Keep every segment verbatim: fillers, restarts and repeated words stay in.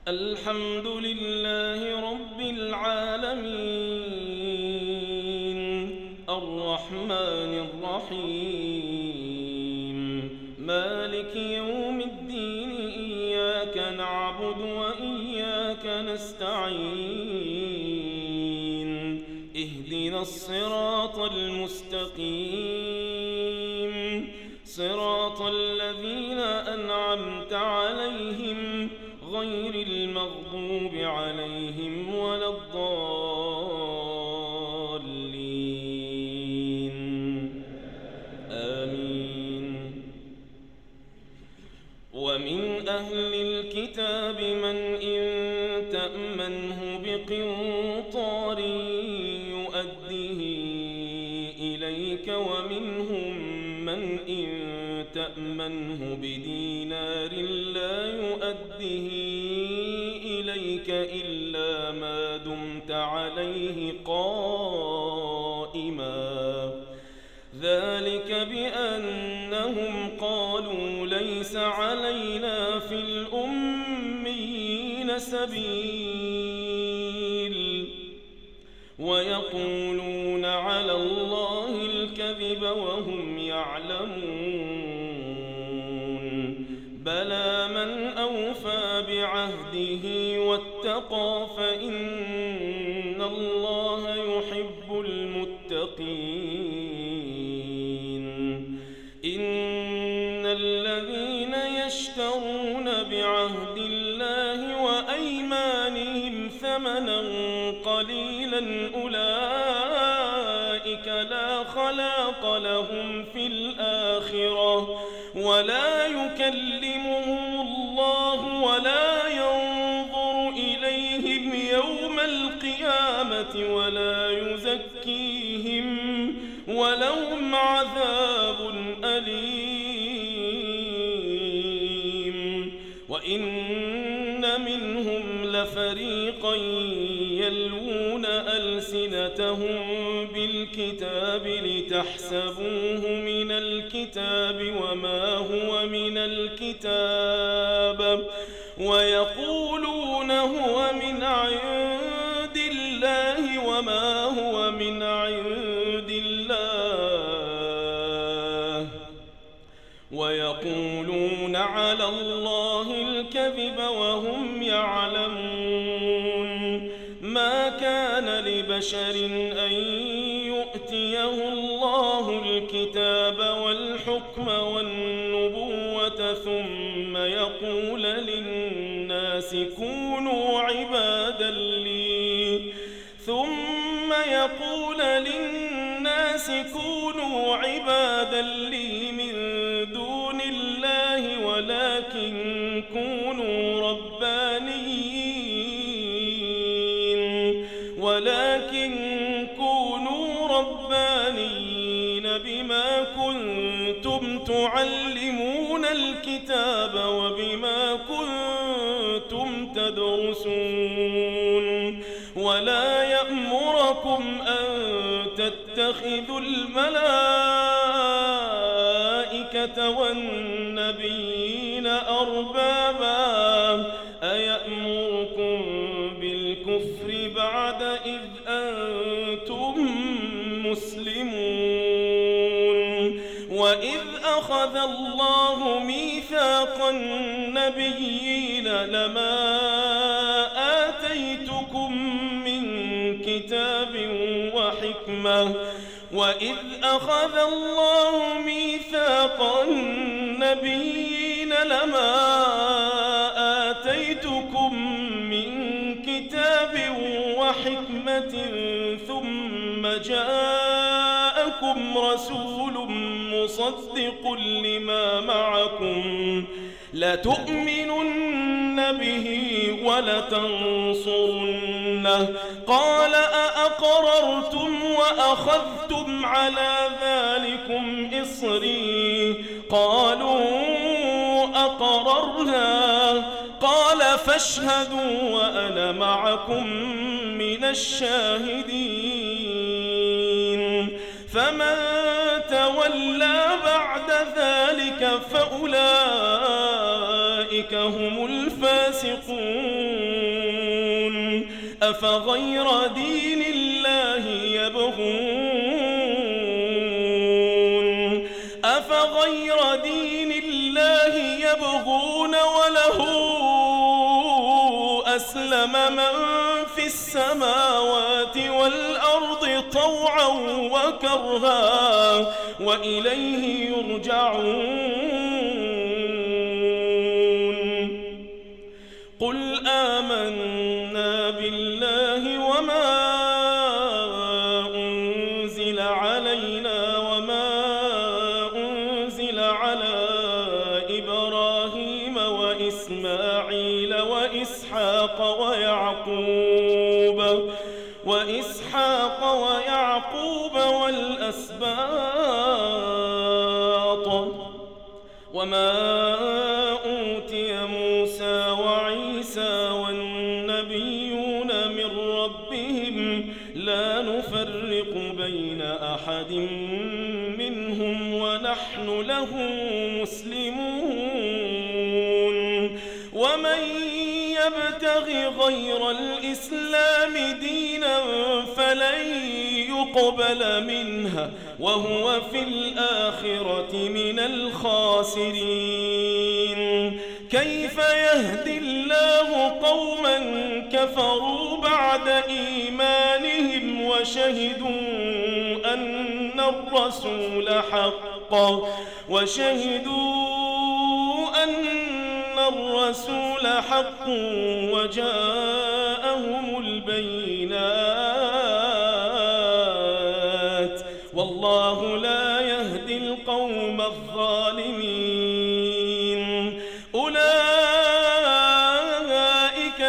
الحمد لله رب العالمين الرحمن الرحيم مالك يوم الدين إياك نعبد وإياك نستعين اهدنا الصراط المستقيم صراط الذين أنعمت عليهم غير المغضوب عليهم ولا الضالين آمين. ومن أهل الكتاب من إن تأمنه بقنطار يؤديه إليك ومنهم من إن تأمنه بدينار لا يؤديه إليك إلا ما دمت عليه قائما ذلك بأنهم قالوا ليس علينا في الأميين سبيل ويقولون على الله الكذب وهم يعلمون بلى من أوفى بعهده واتقى فإن الله يحب المتقين. إن الذين يشترون بعهد الله وأيمانهم ثمنا قليلا أولئك لا خلاق لهم في الآخرة ولا يكلمهم الله ولا ينظر إليهم يوم القيامة ولا يزكيهم ولهم عذاب أليم. وإن منهم لفريقا يلوون ألسنتهم بالكتاب لتحسبوه من الكتاب وما هو من الكتاب ويقولون هو من عند الله وما هو من عند الله ويقولون على الله الكذب وهم يعلمون. ما كان لبشر أن يؤتيه الله الكتاب والحكم والنبوة ثم يقول للناس كونوا عبادا لي ثم يقول للناس كونوا عبادا لي من دون الله ولكن كونوا ربانيين ولكن كونوا ربانيين بما كنتم تعلمون الكتاب وبما كنتم تدرسون ولا يأمركم أن تتخذوا الملائكة والنبيين أربابا أيأمركم بالكفر بعد إذ أنتم مسلمون. وإذ أخذ الله ميثاق النبيين لما آتيتكم من كتاب وحكمة وإذ أخذ الله ميثاق النبيين لما آتيتكم من كتاب وحكمة ثم جاءكم رسول مصدق لما معكم لتؤمنن به ولتنصرنه قال أأقررتم وأخذتم على ذلكم إصري قالوا أقررنا قال فاشهدوا وأنا معكم من الشاهدين. فمن تولى بعد ذلك فأولئك هم الفاسقون. أفغير دين الله يبغون أفغير دين الله يبغون وله أسلم من في السماوات والأرض طوعا وكرها وإليه يرجعون قل آمنا بالله وما أنزل علينا وما أنزل على إبراهيم وإسماعيل وإسحاق ويعقوب وإسحاق ويعقوب والأسباط وما أوتي موسى وعيسى والنبيون من ربهم لا نفرق بين أحد منهم ونحن له مسلمون ومن يبتغي غير الإسلام دينا فلن يقبل منه وهو في الآخرة من الخاسرين كيف يهدي الله قوما كفروا بعد إيمانهم وشهدوا أن الرسول حق وشهدوا أن الرسول حق وجاءهم البينات والله لا يهدي القوم الظالمين أولئك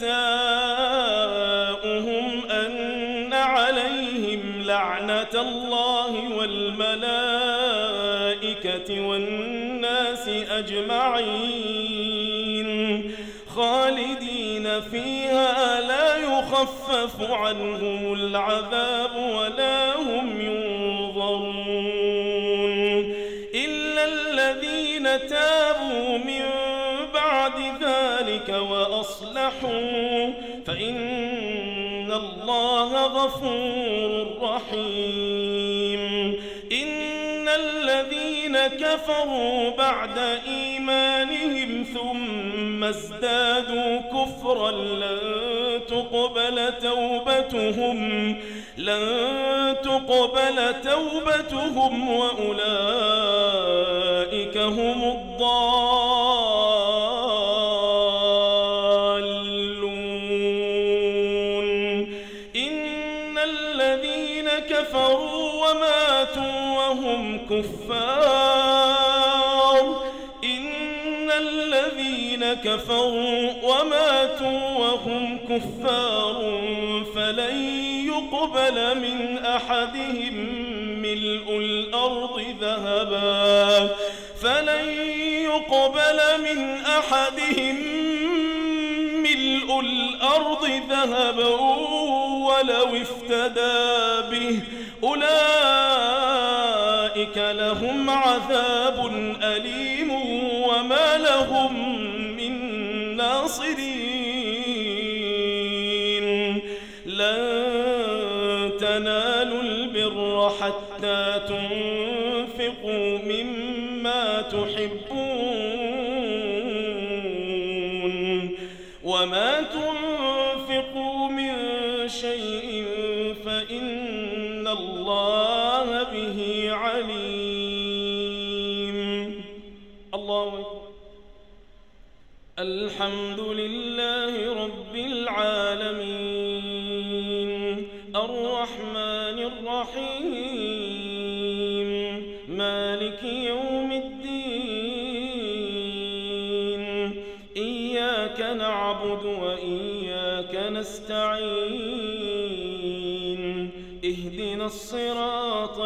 جزاؤهم أن عليهم لعنة الله والملائكة والناس أجمعين خالدين فيها لا يخفف عنهم العذاب ولا هم ينظرون إلا الذين تابوا من بعد ذلك وأصلحوا فإن الله غفور رحيم إن الذين كفروا بعد إيمانهم ثم ازدادوا كفرا لن تقبل توبتهم لن تقبل توبتهم وأولئك هم الضالون إن الذين كفروا وماتوا وهم كفار إن الذين كفروا وماتوا وهم كفار فلن يقبل من أحدهم ملء الأرض ذهبا فلن يقبل من أحدهم ملء الأرض ذهبا ولو افتدى به أولئك لهم عذاب أليم وما لهم من ناصرين لن تنالوا البر حتى تنفقوا مما تحبون وما تنفقوا من شيء فإن الله به عليم الله أكبر الحمد لله رب العالمين الرحمن الرحيم مالك يوم الدين إياك نعبد وإياك نستعين اهدنا الصراط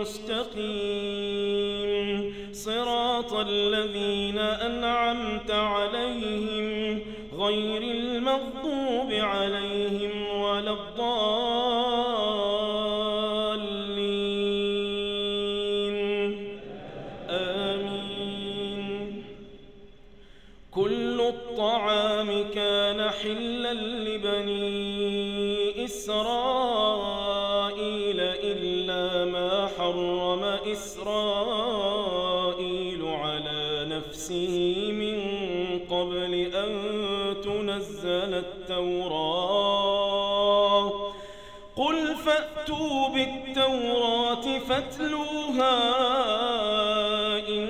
المستقيم صراط الذين أنعمت عليهم غير المغضوب عليهم ولا الضالين آمين كل الطعام كان محلا لبني إسرائيل إلا ما حرم إسرائيل على نفسه من قبل أن تنزل التوراة قل فأتوا بالتوراة فاتلوها إن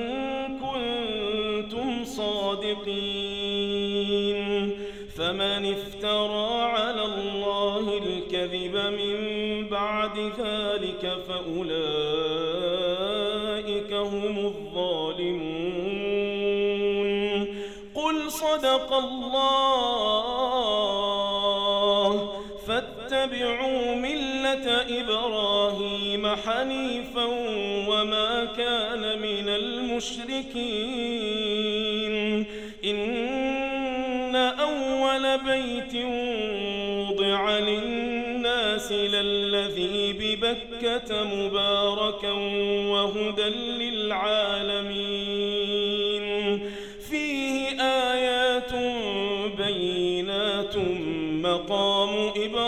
كنتم صادقين فمن افترى على الله الكذب من بعد ذلك فأولئك هم الظالمون قل صدق الله فاتبعوا ملة إبراهيم حنيفا وما كان من المشركين إن أول بيت وضع للناس للذي ببكة مباركا وهدى للعالمين فيه آيات بينات مقام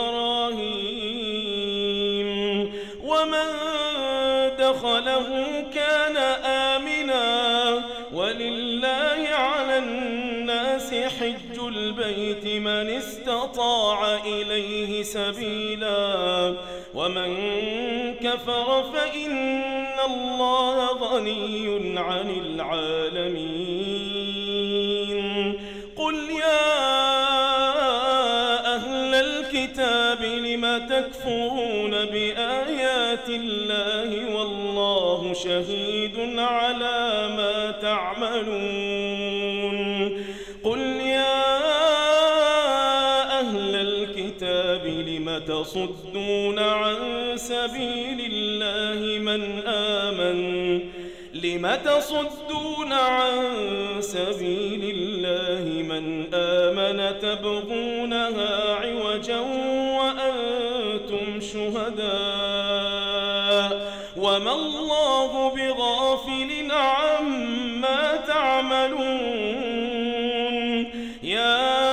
إبراهيم ومن دخله كان آمنا ولله على الناس حج البيت من استطاع إليه سبيلا ومن كفر فإن الله غني عن العالمين قل يا أهل الكتاب لم تكفرون بآيات الله والله شهيد على ما تعملون قل يا أهل الكتاب لم تصدون عن سبيل الله من آمن لم تصدون عن سبيل الله من آمن تبغونها عوجا وأنتم شهداء وما الله بغافل عما تعملون يا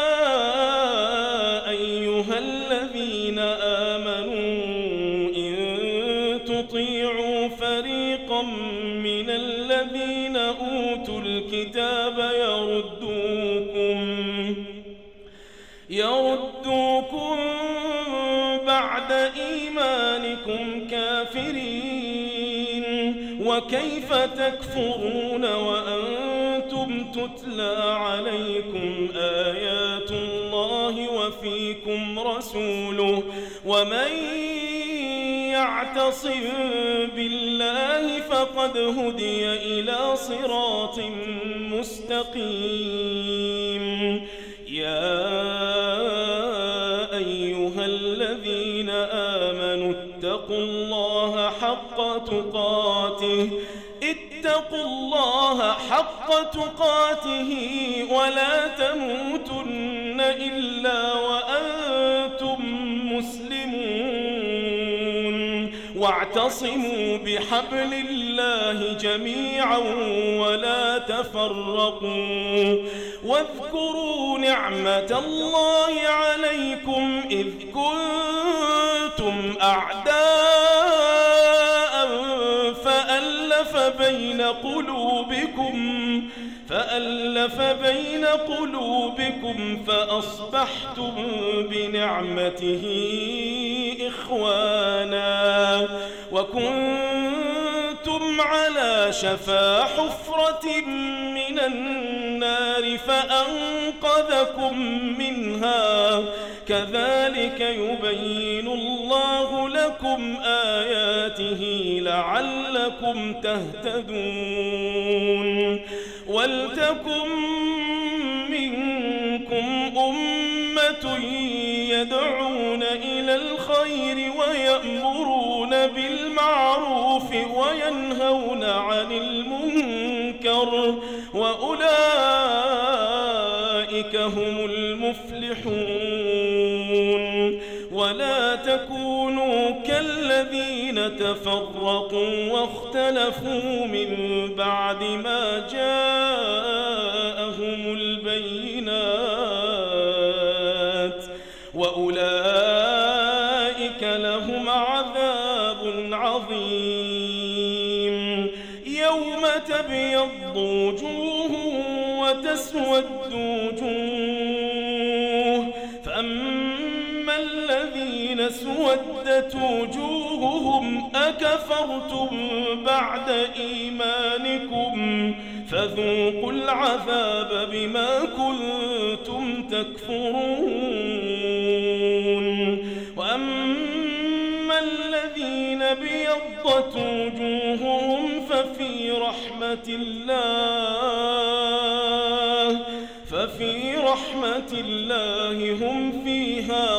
أيها الذين آمنوا إن تطيعوا فريقا من الذين أوتوا الكتاب يردوكم يردوكم بعد إيمانكم كافرين وكيف تكفرون وأنتم تتلى عليكم آيات الله وفيكم رسوله ومن يعتصم بالله فقد هدي إلى صراط مستقيم يا أيها الذين آمنوا اتقوا الله حق تقاته اتقوا الله حق تقاته ولا تموتن إلا وأنتم مسلمون واعتصموا بحبل الله جميعا ولا تفرقوا واذكروا نعمة الله عليكم إذ كنتم أعداء فألف بين قلوبكم فألف بين قلوبكم فأصبحتم بنعمته إخوانا وكنتم على شفا حفرة من النار فأنقذكم منها كذلك يبين الله لكم آياته لعلكم تهتدون ولتكن منكم أمة يدعون إلى الخير ويأمرون بالمعروف وينهون عن المنكر وأولئك هم المفلحون ولا تكونوا كالذين تفرقوا واختلفوا من بعد ما جاءهم البينات وأولئك لهم عذاب عظيم. يوم تبيض وجوه وتسود وجوه، فأما الذين سودت وجوههم أكفرتم بعد إيمانكم فذوقوا العذاب بما كنتم تكفرون. وأما الذين ابيضت وجوههم ففي رحمة الله ففي رحمة الله هم فيها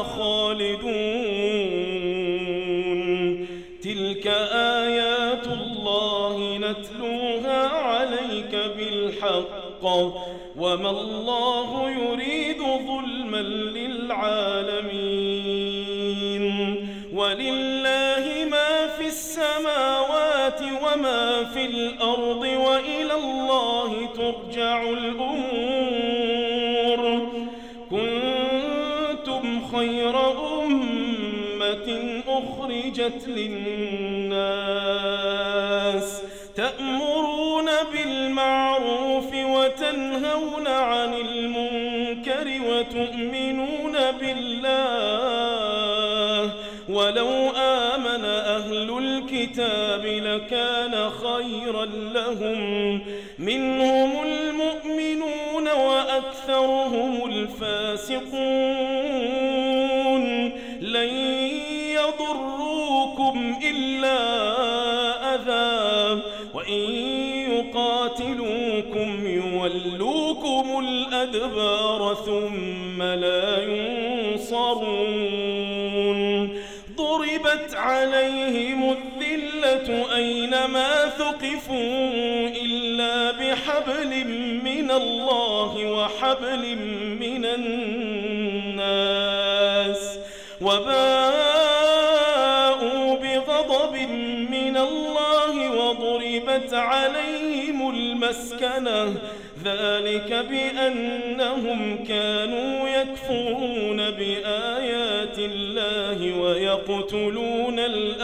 خالدون. تلك آيات الله نتلوها عليك بالحق وما الله يريد ظلما للعالمين. ولله ما في السماوات وما في الأرض وإلى الله ترجع الأمور. كنتم خير أمة أخرجت للناس تأمرون بالمعروف وتنهون عن المنكر وتؤمنون بالله. ولو آمن أهل الكتاب لكان خيرا لهم، منهم المؤمنون وأكثرهم الفاسقون. لن يضروكم إلا أذى، وإن يقاتلوكم يولوكم الأدبار ثم لا ينصرون. ضربت عليهم الذلة أينما ثقفوا إلا بحبل من الله وحبل من الناس، وباءوا بغضب من الله وضربت عليهم المسكنة، ذلك بأنهم كانوا يكفرون بآيات الله ويقتلون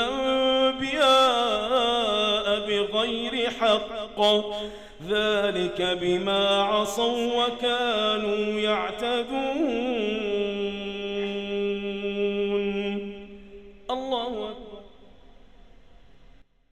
الأنبياء بغير حق، ذلك بما عصوا وكانوا يعتدون.